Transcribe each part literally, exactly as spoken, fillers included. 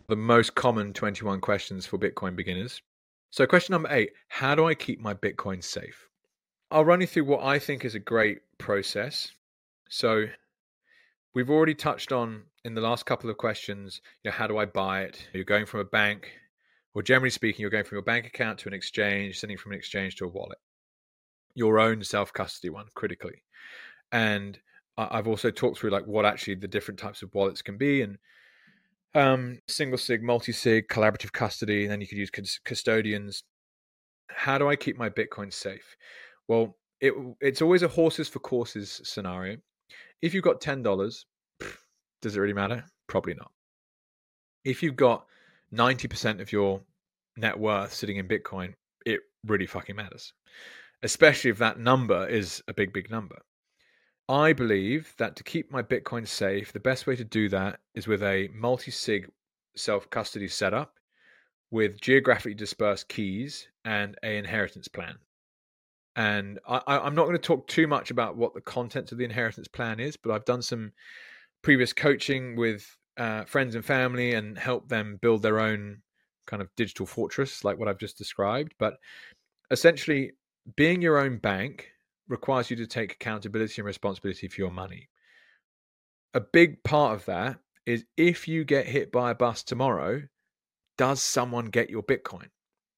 the most common twenty-one questions for Bitcoin beginners. So question number eight, how do I keep my Bitcoin safe? I'll run you through what I think is a great process. So we've already touched on in the last couple of questions, you know, how do I buy it? You're going from a bank, or generally speaking, you're going from your bank account to an exchange, sending from an exchange to a wallet. Your own self-custody one, critically. And I've also talked through like what actually the different types of wallets can be, and um, single sig, multi-sig, collaborative custody, and then you could use custodians. How do I keep my Bitcoin safe? Well, it, it's always a horses for courses scenario. If you've got ten dollars, does it really matter? Probably not. If you've got ninety percent of your net worth sitting in Bitcoin, it really fucking matters, especially if that number is a big, big number. I believe that to keep my Bitcoin safe, the best way to do that is with a multi-sig self-custody setup with geographically dispersed keys and an inheritance plan. And I, I'm not going to talk too much about what the contents of the inheritance plan is, but I've done some previous coaching with uh, friends and family and helped them build their own kind of digital fortress, like what I've just described. But essentially, being your own bank requires you to take accountability and responsibility for your money. A big part of that is if you get hit by a bus tomorrow, does someone get your Bitcoin?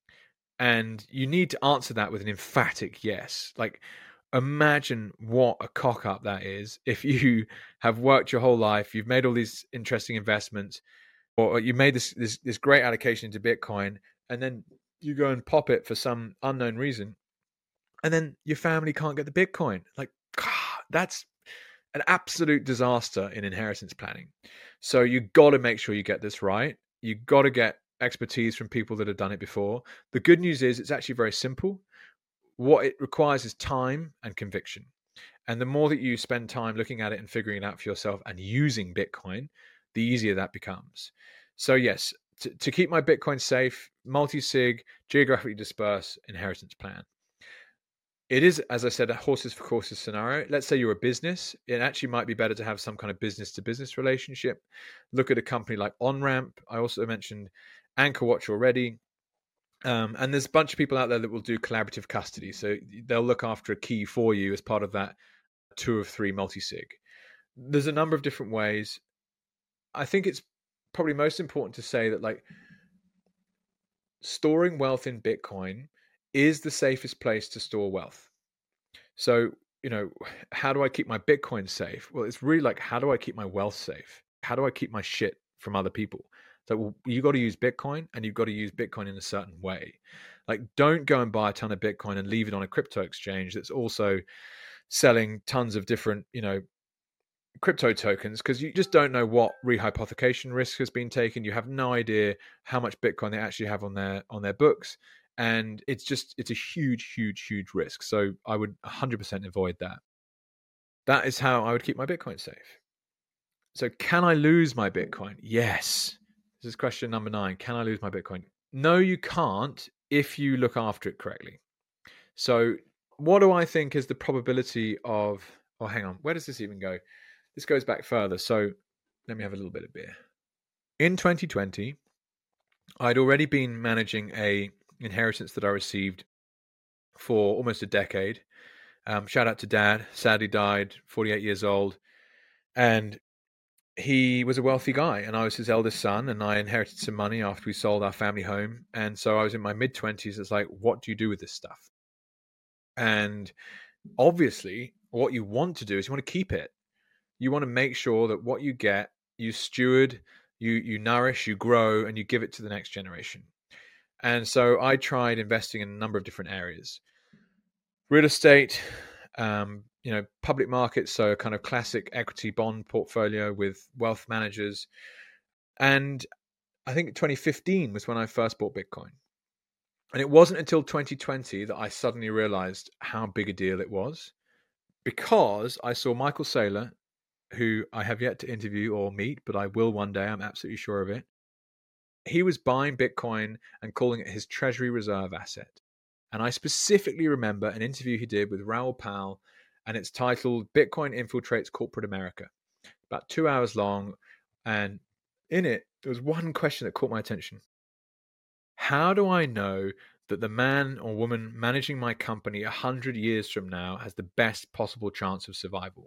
And you need to answer that with an emphatic yes. Like, imagine what a cock up that is if you have worked your whole life, you've made all these interesting investments, or you made this, this, this great allocation into Bitcoin, and then you go and pop it for some unknown reason, and then your family can't get the Bitcoin. Like, God, that's an absolute disaster in inheritance planning. So you got to make sure you get this right. You got to get expertise from people that have done it before. The good news is it's actually very simple. What it requires is time and conviction. And the more that you spend time looking at it and figuring it out for yourself and using Bitcoin, the easier that becomes. So yes, to, to keep my Bitcoin safe, multi-sig, geographically dispersed inheritance plan. It is, as I said, a horses for courses scenario. Let's say you're a business. It actually might be better to have some kind of business-to-business relationship. Look at a company like OnRamp. I also mentioned AnchorWatch already. Um, and there's a bunch of people out there that will do collaborative custody. So they'll look after a key for you as part of that two of three multi-sig. There's a number of different ways. I think it's probably most important to say that, like, storing wealth in Bitcoin is the safest place to store wealth. So, you know, how do I keep my Bitcoin safe? Well, it's really like, how do I keep my wealth safe? How do I keep my shit from other people? So, well, you got to use Bitcoin, and you've got to use Bitcoin in a certain way. Like, don't go and buy a ton of Bitcoin and leave it on a crypto exchange that's also selling tons of different, you know, crypto tokens, because you just don't know what rehypothecation risk has been taken. You have no idea how much Bitcoin they actually have on their on their books. And it's just, it's a huge, huge, huge risk. So I would one hundred percent avoid that. That is how I would keep my Bitcoin safe. So can I lose my Bitcoin? Yes. This is question number nine. Can I lose my Bitcoin? No, you can't if you look after it correctly. So what do I think is the probability of, oh, hang on, where does this even go? This goes back further. So let me have a little bit of beer. In twenty twenty, I'd already been managing a inheritance that I received for almost a decade. Um, shout out to Dad. Sadly died, forty-eight years old. And he was a wealthy guy, and I was his eldest son, and I inherited some money after we sold our family home. And so I was in my mid-twenties. It's like, what do you do with this stuff? And obviously, what you want to do is you want to keep it. You want to make sure that what you get, you steward, you you nourish, you grow, and you give it to the next generation. And so I tried investing in a number of different areas. Real estate, um, you know, public markets, so a kind of classic equity bond portfolio with wealth managers. And I think twenty fifteen was when I first bought Bitcoin. And it wasn't until twenty twenty that I suddenly realized how big a deal it was, because I saw Michael Saylor, who I have yet to interview or meet, but I will one day, I'm absolutely sure of it. He was buying Bitcoin and calling it his treasury reserve asset. And I specifically remember an interview he did with Raoul Pal, and it's titled Bitcoin Infiltrates Corporate America. About two hours long. And in it, there was one question that caught my attention. How do I know that the man or woman managing my company a hundred years from now has the best possible chance of survival?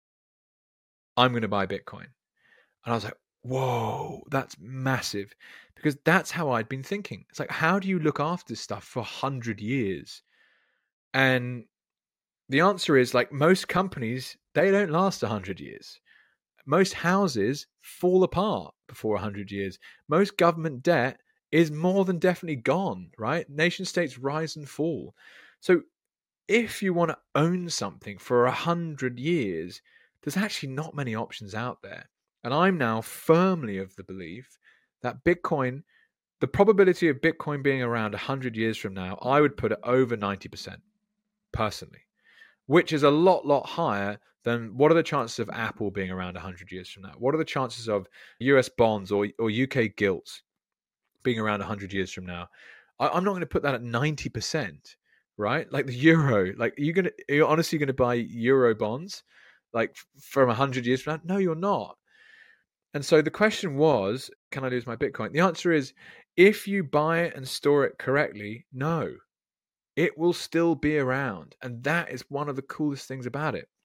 I'm going to buy Bitcoin. And I was like, whoa, that's massive. Because that's how I'd been thinking. It's like, how do you look after this stuff for a hundred years? And the answer is, like, most companies, they don't last a hundred years. Most houses fall apart before a hundred years. Most government debt is more than definitely gone, right? Nation states rise and fall. So if you want to own something for a hundred years, there's actually not many options out there. And I'm now firmly of the belief that Bitcoin, the probability of Bitcoin being around a hundred years from now, I would put it over ninety percent personally, which is a lot, lot higher than what are the chances of Apple being around a hundred years from now? What are the chances of U S bonds or, or U K gilts being around a hundred years from now? I, I'm not going to put that at ninety percent, right? Like the euro, like you're going to, you're honestly going to buy euro bonds like from a hundred years from now? No, you're not. And so the question was, can I lose my Bitcoin? The answer is, if you buy it and store it correctly, no, it will still be around. And that is one of the coolest things about it.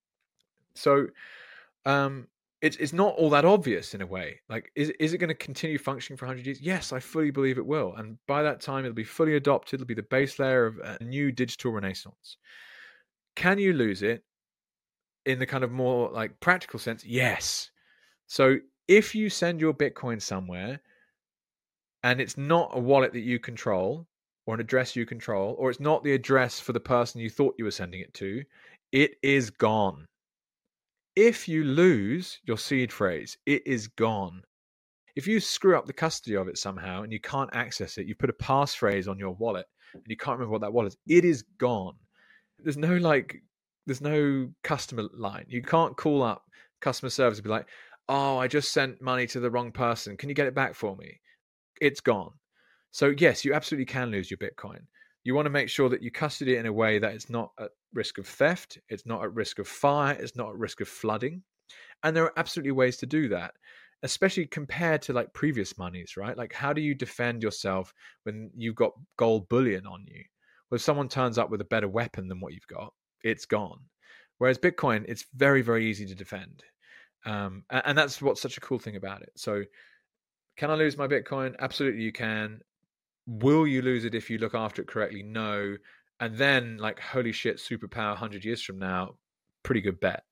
So um, it's it's not all that obvious in a way. Like, is, is it going to continue functioning for one hundred years? Yes, I fully believe it will. And by that time, it'll be fully adopted. It'll be the base layer of a new digital renaissance. Can you lose it in the kind of more like practical sense? Yes. So if you send your Bitcoin somewhere and it's not a wallet that you control or an address you control, or it's not the address for the person you thought you were sending it to, it is gone. If you lose your seed phrase, it is gone. If you screw up the custody of it somehow and you can't access it, you put a passphrase on your wallet and you can't remember what that wallet is, it is gone. There's no like, there's no customer line. You can't call up customer service and be like, oh, I just sent money to the wrong person. Can you get it back for me? It's gone. So yes, you absolutely can lose your Bitcoin. You want to make sure that you custody it in a way that it's not at risk of theft, it's not at risk of fire, it's not at risk of flooding. And there are absolutely ways to do that, especially compared to like previous monies, right? Like, how do you defend yourself when you've got gold bullion on you? Well, if someone turns up with a better weapon than what you've got, it's gone. Whereas Bitcoin, it's very, very easy to defend. Um, and, and that's what's such a cool thing about it. So can I lose my Bitcoin? Absolutely you can. Will you lose it if you look after it correctly? No. And then, like, holy shit, superpower one hundred years from now, pretty good bet.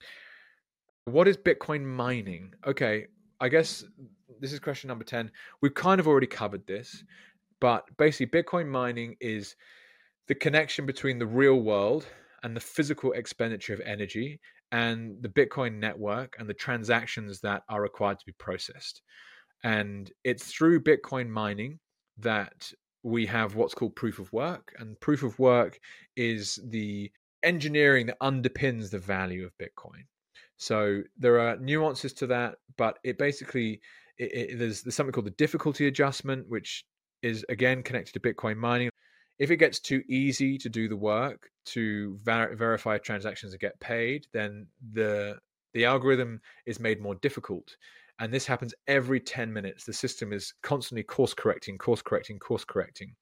What is Bitcoin mining? Okay, I guess this is question number ten. We've kind of already covered this, but basically Bitcoin mining is the connection between the real world and the physical expenditure of energy and the Bitcoin network and the transactions that are required to be processed. And it's through Bitcoin mining that we have what's called proof of work. And proof of work is the engineering that underpins the value of Bitcoin. So there are nuances to that, but it basically, it, it, there's, there's something called the difficulty adjustment, which is again connected to Bitcoin mining. If it gets too easy to do the work to ver- verify transactions and get paid, then the the algorithm is made more difficult. And this happens every ten minutes. The system is constantly course correcting, course correcting, course correcting.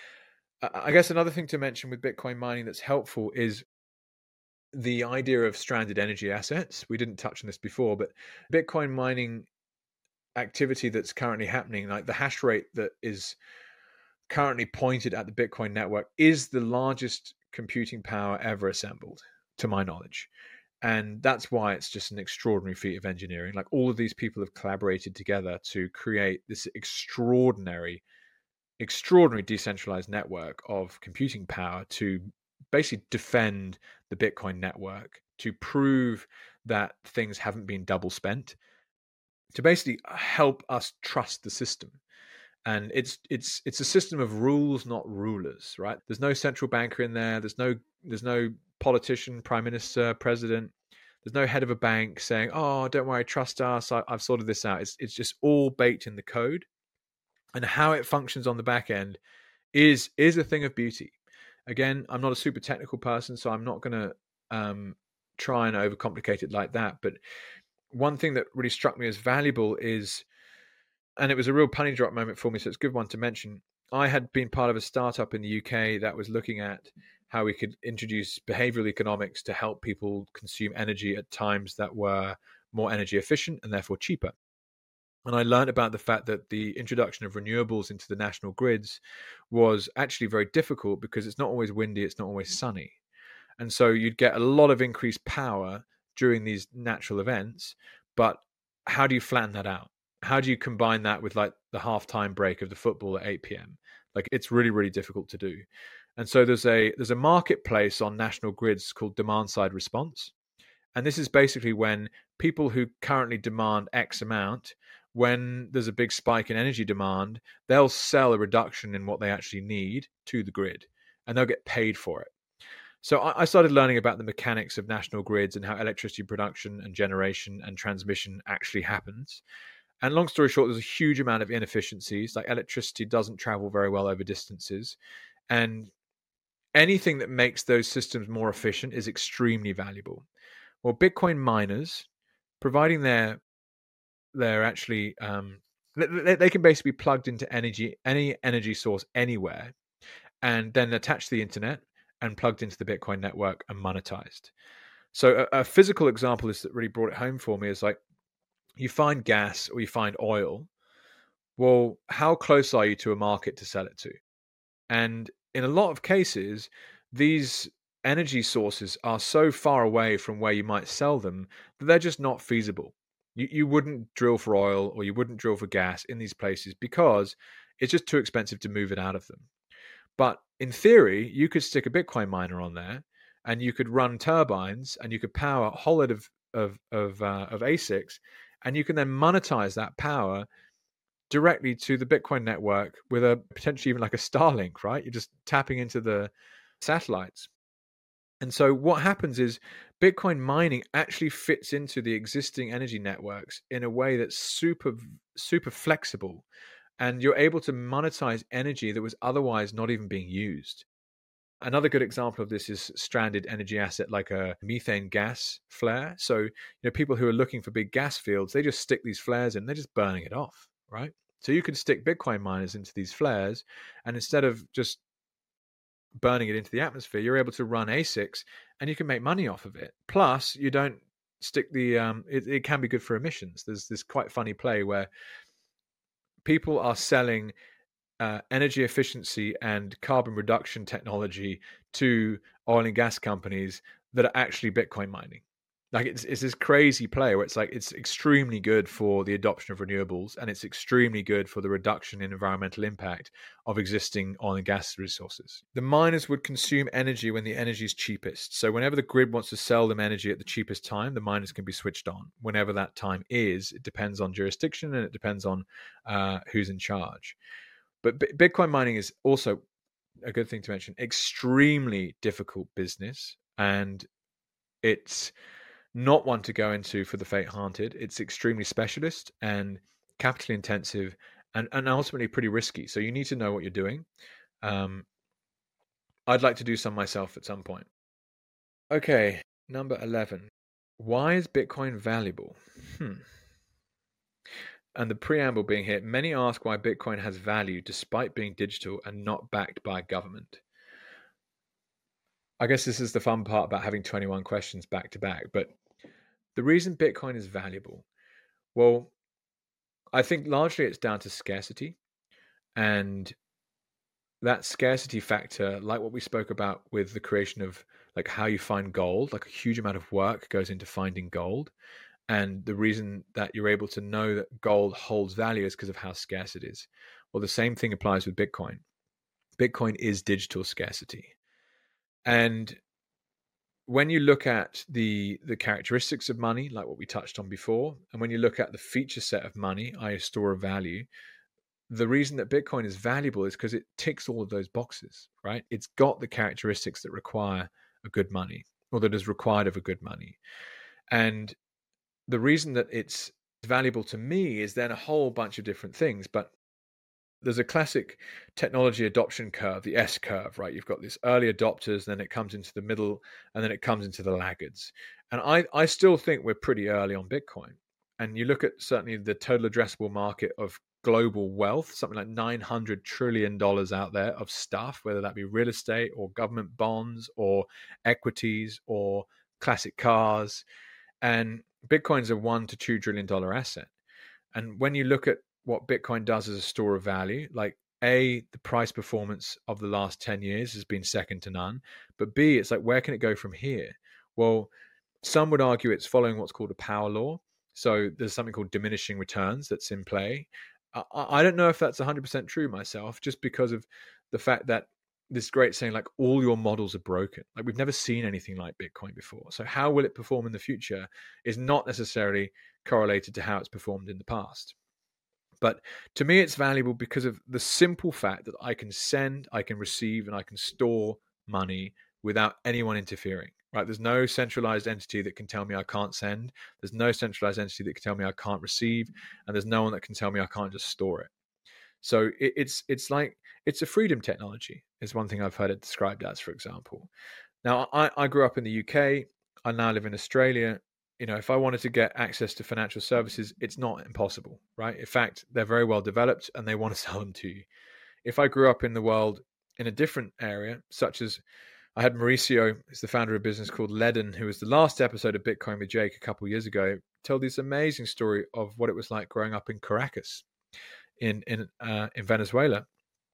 I guess another thing to mention with Bitcoin mining that's helpful is the idea of stranded energy assets. We didn't touch on this before, but Bitcoin mining activity that's currently happening, like the hash rate that is currently pointed at the Bitcoin network, is the largest computing power ever assembled, to my knowledge. And that's why it's just an extraordinary feat of engineering. Like, all of these people have collaborated together to create this extraordinary, extraordinary decentralized network of computing power to basically defend the Bitcoin network, to prove that things haven't been double spent, to basically help us trust the system. And it's it's it's a system of rules, not rulers, right? There's no central banker in there. There's no there's no politician, prime minister, president. There's no head of a bank saying, "Oh, don't worry, trust us. I, I've sorted this out." It's it's just all baked in the code, and how it functions on the back end is is a thing of beauty. Again, I'm not a super technical person, so I'm not going to um, try and overcomplicate it like that. But one thing that really struck me as valuable is and it was a real penny drop moment for me, so it's a good one to mention. I had been part of a startup in the U K that was looking at how we could introduce behavioral economics to help people consume energy at times that were more energy efficient and therefore cheaper. And I learned about the fact that the introduction of renewables into the national grids was actually very difficult because it's not always windy, it's not always sunny. And so you'd get a lot of increased power during these natural events, but how do you flatten that out? How do you combine that with like the halftime break of the football at eight p.m.? Like it's really, really difficult to do. And so there's a there's a marketplace on national grids called demand side response. And this is basically when people who currently demand X amount, when there's a big spike in energy demand, they'll sell a reduction in what they actually need to the grid, and they'll get paid for it. So I started learning about the mechanics of national grids and how electricity production and generation and transmission actually happens. And long story short, there's a huge amount of inefficiencies. Like electricity doesn't travel very well over distances. And anything that makes those systems more efficient is extremely valuable. Well, Bitcoin miners, providing they're, they're actually, um, they, they can basically be plugged into energy, any energy source anywhere, and then attached to the internet and plugged into the Bitcoin network and monetized. So a, a physical example is that really brought it home for me is like, you find gas or you find oil. Well, how close are you to a market to sell it to? And in a lot of cases, these energy sources are so far away from where you might sell them that they're just not feasible. You, you wouldn't drill for oil or you wouldn't drill for gas in these places because it's just too expensive to move it out of them. But in theory, you could stick a Bitcoin miner on there and you could run turbines and you could power a whole lot of, of, of, uh, of A SICs, and you can then monetize that power directly to the Bitcoin network with a potentially even like a Starlink, right? You're just tapping into the satellites. And so what happens is Bitcoin mining actually fits into the existing energy networks in a way that's super, super flexible. And you're able to monetize energy that was otherwise not even being used. Another good example of this is stranded energy asset like a methane gas flare. So, you know, people who are looking for big gas fields, they just stick these flares in, they're just burning it off, right? So you can stick Bitcoin miners into these flares, and instead of just burning it into the atmosphere, you're able to run A SICs and you can make money off of it. Plus, you don't stick the, um, it, it can be good for emissions. There's this quite funny play where people are selling uh, energy efficiency and carbon reduction technology to oil and gas companies that are actually Bitcoin mining. Like it's, it's this crazy play where it's like it's extremely good for the adoption of renewables and it's extremely good for the reduction in environmental impact of existing oil and gas resources. The miners would consume energy when the energy is cheapest. So whenever the grid wants to sell them energy at the cheapest time, the miners can be switched on. Whenever that time is, it depends on jurisdiction and it depends on uh, who's in charge. But B- Bitcoin mining is also a good thing to mention, extremely difficult business, and it's not one to go into for the faint-hearted. It's extremely specialist and capital intensive and, and ultimately pretty risky. So you need to know what you're doing. Um, I'd like to do some myself at some point. Okay, number eleven. Why is Bitcoin valuable? Hmm. And the preamble being here, many ask why Bitcoin has value despite being digital and not backed by government. I guess this is the fun part about having twenty-one questions back to back, but the reason Bitcoin is valuable, well, I think largely it's down to scarcity, and that scarcity factor, like what we spoke about with the creation of like how you find gold, like a huge amount of work goes into finding gold. And the reason that you're able to know that gold holds value is because of how scarce it is. Well, the same thing applies with Bitcoin. Bitcoin is digital scarcity. And when you look at the the characteristics of money, like what we touched on before, and when you look at the feature set of money, that is store of value, the reason that Bitcoin is valuable is because it ticks all of those boxes, right? It's got the characteristics that require a good money, or that is required of a good money. And the reason that it's valuable to me is then a whole bunch of different things, but there's a classic technology adoption curve, the S curve, right? You've got these early adopters, then it comes into the middle, and then it comes into the laggards. And I, I still think we're pretty early on Bitcoin. And you look at certainly the total addressable market of global wealth, something like nine hundred trillion dollars out there of stuff, whether that be real estate or government bonds or equities or classic cars. And Bitcoin's a one to two trillion dollar asset. And when you look at what Bitcoin does as a store of value, like A, the price performance of the last ten years has been second to none. But B, it's like, where can it go from here? Well, some would argue it's following what's called a power law. So there's something called diminishing returns that's in play. I, I don't know if that's one hundred percent true myself, just because of the fact that this great saying, like, all your models are broken. Like, we've never seen anything like Bitcoin before. So how will it perform in the future is not necessarily correlated to how it's performed in the past. But to me, it's valuable because of the simple fact that I can send, I can receive, and I can store money without anyone interfering, right? There's no centralized entity that can tell me I can't send. There's no centralized entity that can tell me I can't receive. And there's no one that can tell me I can't just store it. So it, it's it's like, it's a freedom technology is one thing I've heard it described as, for example. Now, I, I grew up in the U K. I now live in Australia. You know, if I wanted to get access to financial services, it's not impossible, right? In fact, they're very well developed and they want to sell them to you. If I grew up in the world in a different area, such as I had Mauricio, who's the founder of a business called Ledn, who was the last episode of Bitcoin with Jake a couple of years ago, tell this amazing story of what it was like growing up in Caracas in in uh, in Venezuela.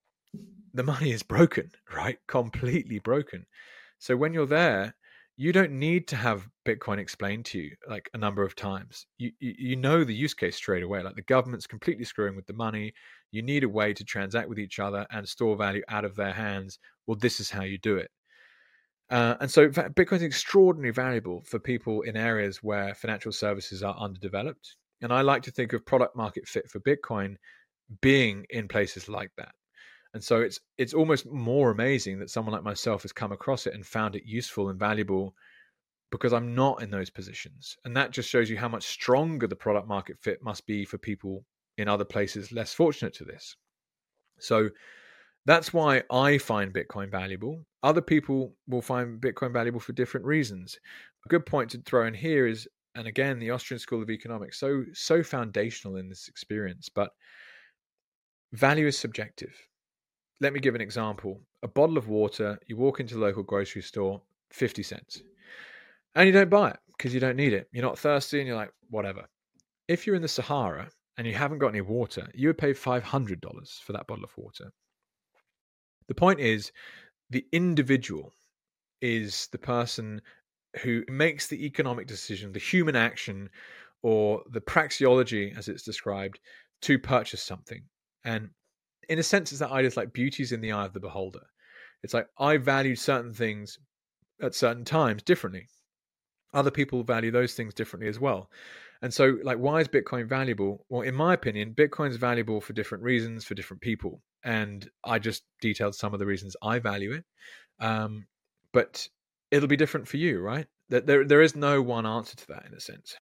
The money is broken, right? Completely broken. So when you're there, you don't need to have Bitcoin explained to you like a number of times. You, you you know the use case straight away. Like, the government's completely screwing with the money. You need a way to transact with each other and store value out of their hands. Well, this is how you do it. Uh, and so Bitcoin is extraordinarily valuable for people in areas where financial services are underdeveloped. And I like to think of product market fit for Bitcoin being in places like that. And so it's it's almost more amazing that someone like myself has come across it and found it useful and valuable, because I'm not in those positions. And that just shows you how much stronger the product market fit must be for people in other places less fortunate to this. So that's why I find Bitcoin valuable. Other people will find Bitcoin valuable for different reasons. A good point to throw in here is, and again, the Austrian School of Economics, so so foundational in this experience, but value is subjective. Let me give an example. A bottle of water, you walk into the local grocery store, fifty cents. And you don't buy it because you don't need it. You're not thirsty and you're like, whatever. If you're in the Sahara and you haven't got any water, you would pay five hundred dollars for that bottle of water. The point is, the individual is the person who makes the economic decision, the human action, or the praxeology, as it's described, to purchase something. And in a sense, it's that idea, it's like beauty's in the eye of the beholder. It's like, I value certain things at certain times differently. Other people value those things differently as well. And so, like, why is Bitcoin valuable? Well, in my opinion, Bitcoin's valuable for different reasons for different people. And I just detailed some of the reasons I value it. Um, but it'll be different for you, right? There, there is no one answer to that in a sense.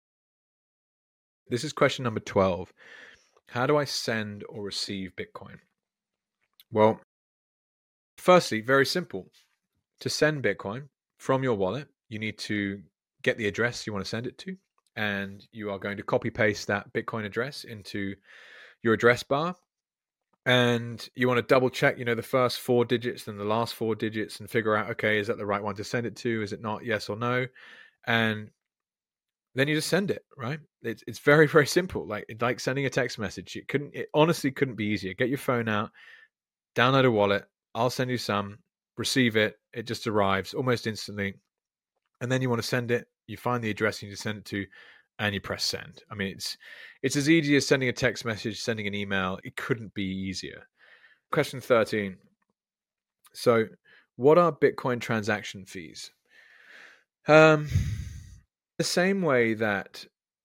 This is question number twelve. How do I send or receive Bitcoin? Well, firstly, very simple. To send Bitcoin from your wallet, you need to get the address you want to send it to, and you are going to copy paste that Bitcoin address into your address bar. And you want to double check, you know, the first four digits and the last four digits and figure out, okay, is that the right one to send it to? Is it not? Yes or no? And then you just send it, right? It's it's very, very simple. Like like sending a text message. It couldn't, it honestly couldn't be easier. Get your phone out, download a wallet. I'll send you some, receive it. It just arrives almost instantly. And then you want to send it. You find the address you need to send it to, and you press send. I mean, it's it's as easy as sending a text message, sending an email. It couldn't be easier. Question thirteen. So, what are Bitcoin transaction fees? Um, the same way that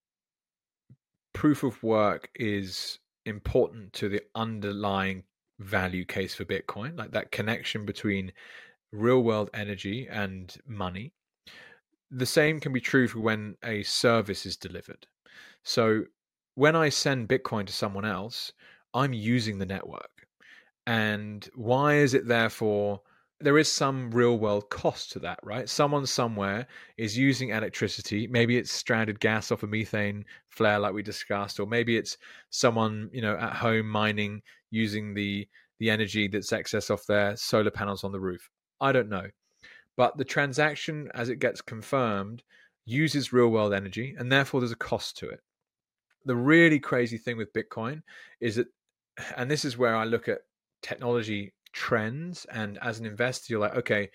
proof of work is important to the underlying value case for Bitcoin, like that connection between real world energy and money, the same can be true for when a service is delivered. So when I send Bitcoin to someone else, I'm using the network. And why is it therefore there is some real world cost to that, right? Someone somewhere is using electricity. Maybe it's stranded gas off a methane flare, like we discussed, or maybe it's someone, you know, at home mining using the the energy that's excess off their solar panels on the roof. I don't know. But the transaction, as it gets confirmed, uses real world energy, and therefore there's a cost to it. The really crazy thing with Bitcoin is that, and this is where I look at technology trends, and as an investor, you're like, okay,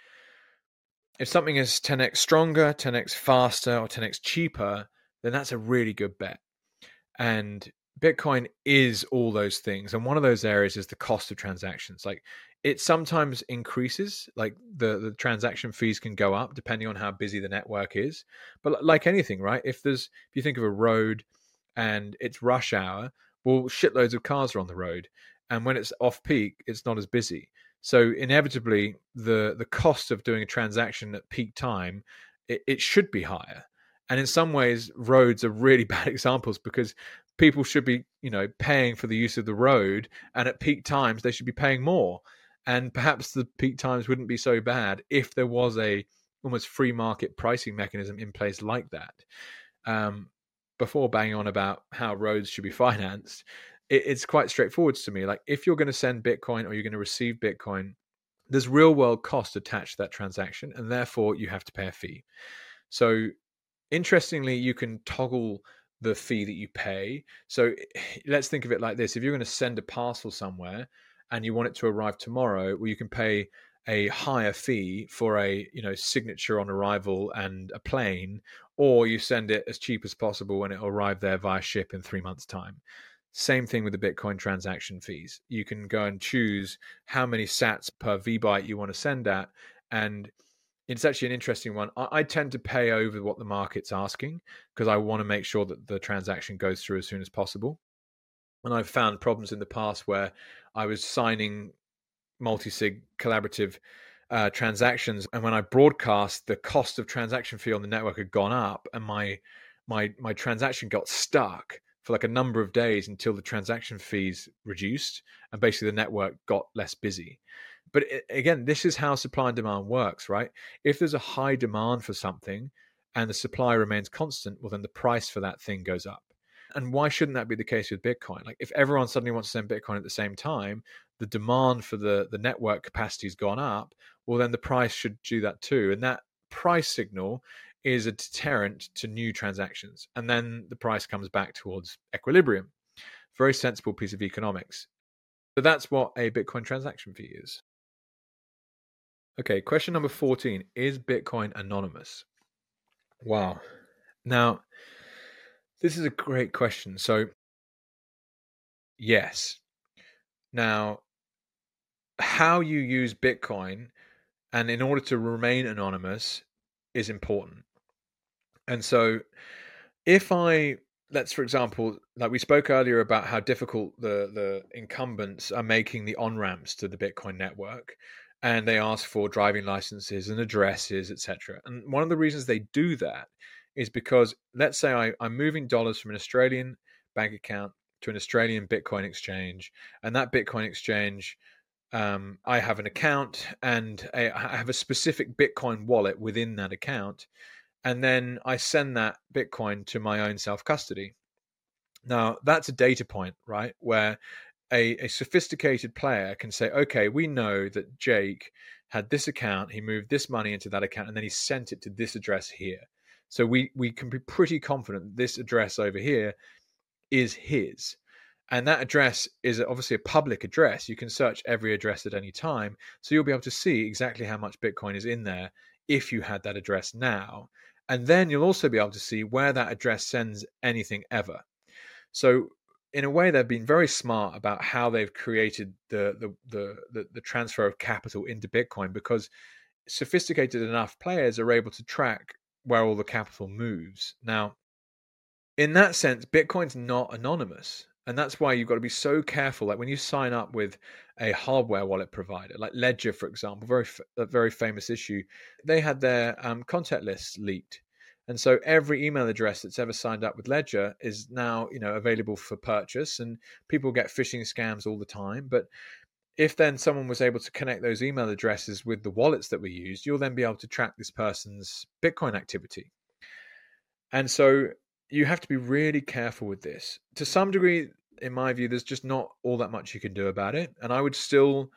if something is ten x stronger, ten x faster, or ten x cheaper, then that's a really good bet. And Bitcoin is all those things. And one of those areas is the cost of transactions. Like, it sometimes increases, like the, the transaction fees can go up depending on how busy the network is. But like anything, right? If there's, if you think of a road and it's rush hour, well, shitloads of cars are on the road. And when it's off peak, it's not as busy. So inevitably, the the cost of doing a transaction at peak time, it, it should be higher. And in some ways, roads are really bad examples, because people should be, you know, paying for the use of the road, and at peak times they should be paying more. And perhaps the peak times wouldn't be so bad if there was a almost free market pricing mechanism in place like that. Um, before banging on about how roads should be financed, it, it's quite straightforward to me. Like, if you're going to send Bitcoin or you're going to receive Bitcoin, there's real world cost attached to that transaction, and therefore you have to pay a fee. So interestingly, you can toggle the fee that you pay. So let's think of it like this. If you're going to send a parcel somewhere and you want it to arrive tomorrow, well, you can pay a higher fee for a, you know, signature on arrival and a plane, or you send it as cheap as possible and it'll arrive there via ship in three months' time. Same thing with the Bitcoin transaction fees. You can go and choose how many sats per V byte you want to send at, and it's actually an interesting one. I, I tend to pay over what the market's asking, because I want to make sure that the transaction goes through as soon as possible. And I've found problems in the past where I was signing multi-sig collaborative uh, transactions, and when I broadcast, the cost of transaction fee on the network had gone up, and my my my transaction got stuck for like a number of days until the transaction fees reduced, and basically the network got less busy. But it, again, this is how supply and demand works, right? If there's a high demand for something and the supply remains constant, well, then the price for that thing goes up. And why shouldn't that be the case with Bitcoin? Like, if everyone suddenly wants to send Bitcoin at the same time, the demand for the, the network capacity has gone up, well, then the price should do that too. And that price signal is a deterrent to new transactions. And then the price comes back towards equilibrium. Very sensible piece of economics. So that's what a Bitcoin transaction fee is. Okay, question number fourteen. Is Bitcoin anonymous? Wow. Now, this is a great question. So, yes. Now, how you use Bitcoin and in order to remain anonymous is important. And so, if I, let's, for example, like we spoke earlier about how difficult the, the incumbents are making the on-ramps to the Bitcoin network, and they ask for driving licenses and addresses, et cetera. And one of the reasons they do that is because, let's say I, I'm moving dollars from an Australian bank account to an Australian Bitcoin exchange, and that Bitcoin exchange, um, I have an account and a, I have a specific Bitcoin wallet within that account, and then I send that Bitcoin to my own self-custody. Now, that's a data point, right, where A, a sophisticated player can say, okay, we know that Jake had this account, he moved this money into that account, and then he sent it to this address here. So we, we can be pretty confident that this address over here is his. And that address is obviously a public address. You can search every address at any time. So you'll be able to see exactly how much Bitcoin is in there if you had that address now. And then you'll also be able to see where that address sends anything ever. So in a way, they've been very smart about how they've created the, the the the the transfer of capital into Bitcoin, because sophisticated enough players are able to track where all the capital moves. Now, in that sense, Bitcoin's not anonymous. And that's why you've got to be so careful. Like when you sign up with a hardware wallet provider, like Ledger, for example, very a very famous issue, they had their um, contact lists leaked. And so every email address that's ever signed up with Ledger is now, you know, available for purchase, and people get phishing scams all the time. But if then someone was able to connect those email addresses with the wallets that we used, you'll then be able to track this person's Bitcoin activity. And so you have to be really careful with this. To some degree, in my view, there's just not all that much you can do about it. And I would still,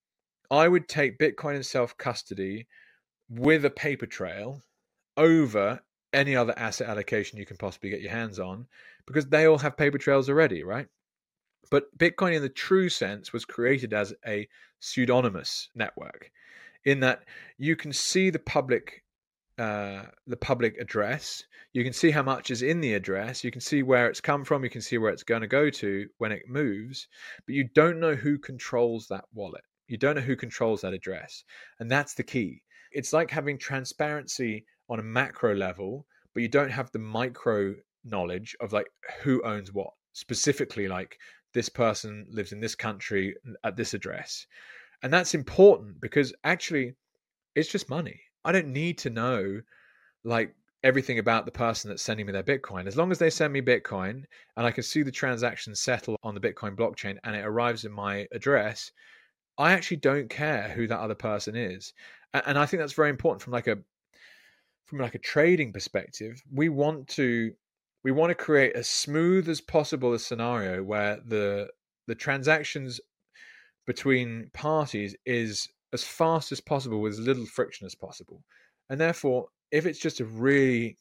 I would take Bitcoin in self-custody with a paper trail over any other asset allocation you can possibly get your hands on, because they all have paper trails already, right? But Bitcoin in the true sense was created as a pseudonymous network, in that you can see the public uh, the public address, you can see how much is in the address, you can see where it's come from, you can see where it's going to go to when it moves, but you don't know who controls that wallet. You don't know who controls that address. And that's the key. It's like having transparency on a macro level, but you don't have the micro knowledge of like who owns what. Specifically, like this person lives in this country at this address. And that's important because actually it's just money. I don't need to know like everything about the person that's sending me their Bitcoin. As long as they send me Bitcoin and I can see the transaction settle on the Bitcoin blockchain and it arrives in my address, I actually don't care who that other person is. And I think that's very important from like a from like a trading perspective. We want to we want to create as smooth as possible a scenario where the the transactions between parties is as fast as possible with as little friction as possible. And therefore, if it's just a really,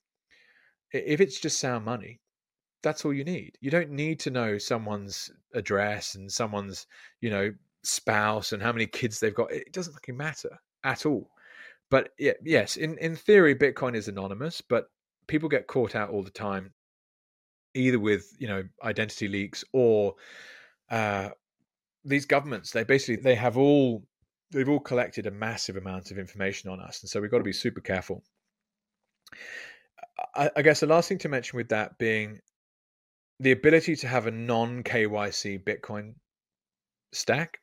if it's just sound money, that's all you need. You don't need to know someone's address and someone's, you know, spouse and how many kids they've got. It doesn't fucking matter at all. But yeah, yes, in, in theory, Bitcoin is anonymous, but people get caught out all the time, either with, you know, identity leaks or uh, these governments. They basically, they have all, they've all collected a massive amount of information on us. And so we've got to be super careful. I, I guess the last thing to mention with that being the ability to have a non-K Y C Bitcoin stack.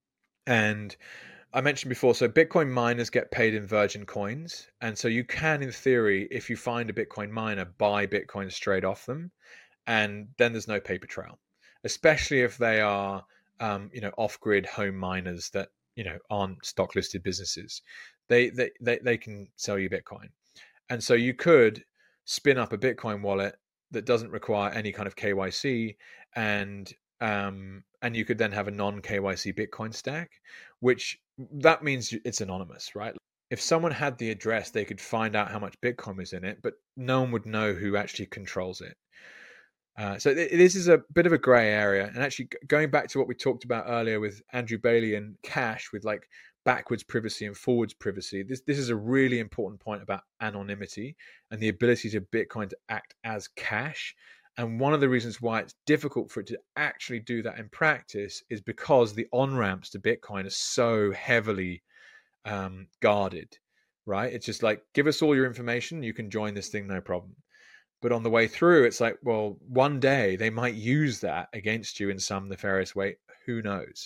And I mentioned before, so Bitcoin miners get paid in virgin coins. And so you can, in theory, if you find a Bitcoin miner, buy Bitcoin straight off them. And then there's no paper trail, especially if they are, um, you know, off-grid home miners that, you know, aren't stock listed businesses. They, they, they, they can sell you Bitcoin. And so you could spin up a Bitcoin wallet that doesn't require any kind of K Y C, and um, and you could then have a non-K Y C Bitcoin stack, which that means it's anonymous, right? If someone had the address, they could find out how much Bitcoin was in it, but no one would know who actually controls it. Uh, so th- this is a bit of a gray area. And actually going back to what we talked about earlier with Andrew Bailey and Cash, with like backwards privacy and forwards privacy, this this is a really important point about anonymity and the ability to Bitcoin to act as cash. And one of the reasons why it's difficult for it to actually do that in practice is because the on-ramps to Bitcoin are so heavily um, guarded, right? It's just like, give us all your information, you can join this thing, no problem. But on the way through, it's like, well, one day they might use that against you in some nefarious way. Who knows?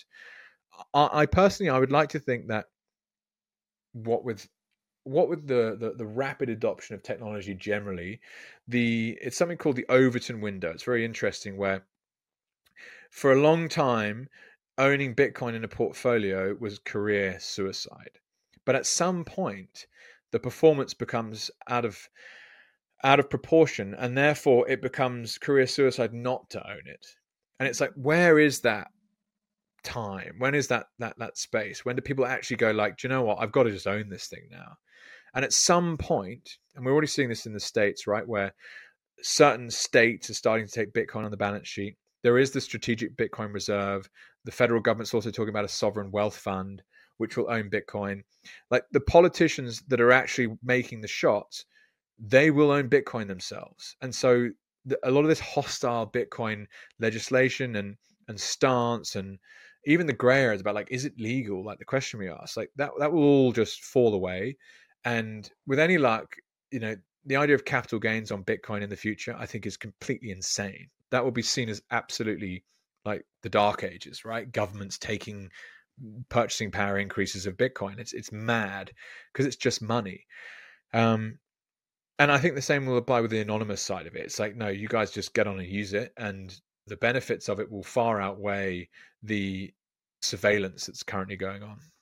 I, I personally, I would like to think that what with what with the, the the rapid adoption of technology generally, the it's something called the Overton window. It's very interesting, where for a long time, owning Bitcoin in a portfolio was career suicide. But at some point, the performance becomes out of out of proportion, and therefore it becomes career suicide not to own it. And it's like, where is that time? When is that that that space? When do people actually go like, do you know what? I've got to just own this thing now. And at some point, and we're already seeing this in the States, right, where certain states are starting to take Bitcoin on the balance sheet. There is the strategic Bitcoin reserve. The federal government's also talking about a sovereign wealth fund, which will own Bitcoin. Like the politicians that are actually making the shots, they will own Bitcoin themselves. And so the, a lot of this hostile Bitcoin legislation and and stance, and even the gray areas about like, is it legal? Like the question we asked, like that that will all just fall away. And with any luck, you know, the idea of capital gains on Bitcoin in the future, I think, is completely insane. That will be seen as absolutely like the dark ages, right? Governments taking purchasing power increases of Bitcoin. It's it's mad because it's just money. Um, and I think the same will apply with the anonymous side of it. It's like, no, you guys just get on and use it, and the benefits of it will far outweigh the surveillance that's currently going on.